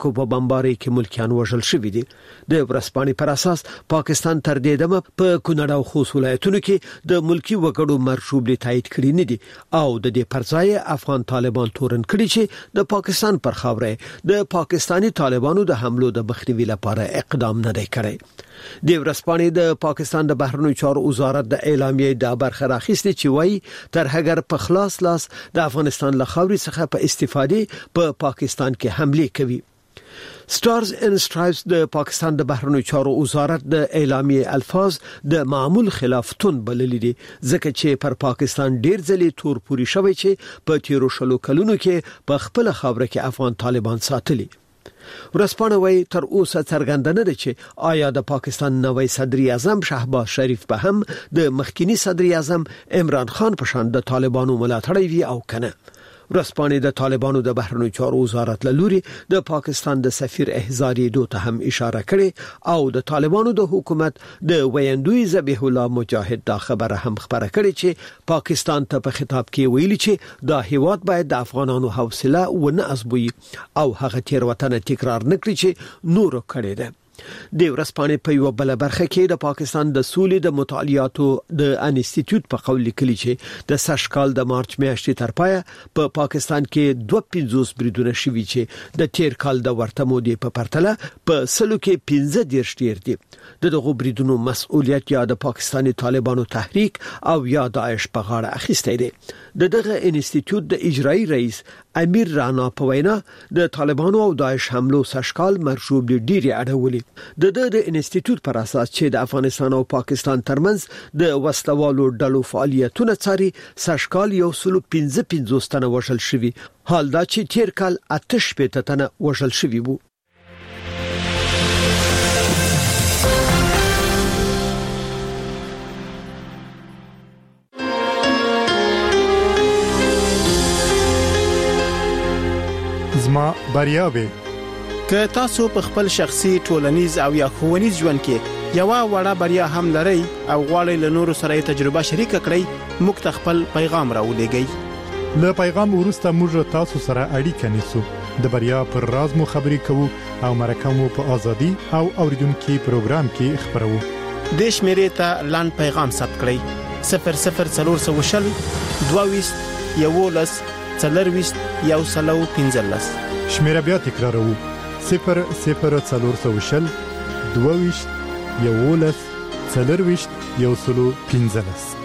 کو په بمبارۍ کې ملکیان وژل شوي دي. د ورځپاڼې پر اساس پاکستان تر دې دمه په کونړ او خوست ولایتونو کې د ملکی وګړو مرشوب تایید کړی نه دي او د دې پرځای افغان طالبان تورن کړي چې د پاکستان پر خاوره د پاکستانی طالبانو د حملو د مخنیوي لپاره اقدام نه دی کړی. د ورځپاڼې د پاکستان د بهرنیو چارو وزارت د اعلامیې د برخه راخیستې چې وایي تر هغه په خلاص لاس د افغانستان له خاورې څخه په استفادې په پاکستان کې حمله کوي. سټارز ان سټرایپس د پاکستان د بهرنیو چارو وزارت د اعلامیې الفاظ د معمول خلاف تون بللي دي ځکه چې پر پاکستان ډیر ځلې تور پوری شوی چې په تیرو شلو کلونو کې په خپل خاوره کې افغان طالبان ساتلي. ورځپاڼه وايي تر اوسه څرګنده نه ده چې آیا د پاکستان نوی صدر اعظم شهباز شریف به هم د مخکینی صدر اعظم عمران خان په شان د طالبانو ملاتړی وي او کنه. ورځپاڼې د طالبانو د بهرنیو چارو وزارت له لوري د پاکستان د سفیر احزاری دوته هم اشاره کړې او د طالبانو د حکومت د ویندوی ذبیح الله مجاهد دا خبره هم خبره کړې چې پاکستان ته په خطاب کې ویلي چې دا هیواد باید د افغانانو حوصله ونه ازبوي او هغه تیروتنه تکرار نکړي چې نور کړي ده. د ورځپاڼې په یو بل برخه کې د پاکستان د سولې د مطالعاتو د انسټیټیوټ په قول لیکلي چې د سشکال د مارچ میاشتې تر پایه په پاکستان کې 250 بریدونه شوي چې د تیر کال د ورته مودې په پرتله په سلو کې 15 ډیر دي. دغه بریدونو مسؤلیت یا د پاکستاني طالبانو تحریک او یا داعش په غاړه اخیستی دی. دغه انسټیټیوټ د اجرایی رئیس امیر رانا په وینا د طالبانو او داعش حملو سشکال مرشوب دي ډیری اړولي. د انسټیټیوټ پر اساس چې د افغانستان او پاکستان ترمنځ د وسلوالو ډلو فعالیتونه څاري سشکال 155 تنه وژل شوي حال دا چې تیر کال 88 تنه وژل شوي وو. زما بریاوي که تاسو په خپل شخصي ټولنیز او یا ښوونیز ژوند کې یو وړه بریا هم لرئ او غواړئ له نورو سره تجربه شریک کړئ موږ ته خپل پیغام راولېږئ. له پیغام وروسته موږ تاسو سره اړیکه نیسو د بریا پر راز مو خبرې کوو او مرکه مو په ازادي او اوریدونکو پروګرام کې خبرو. د شمیرې ته لاند پیغام ثبت کړئ 00420 22 11 40 115. شمیره بیا تکرارو 00420 22 11 40 115.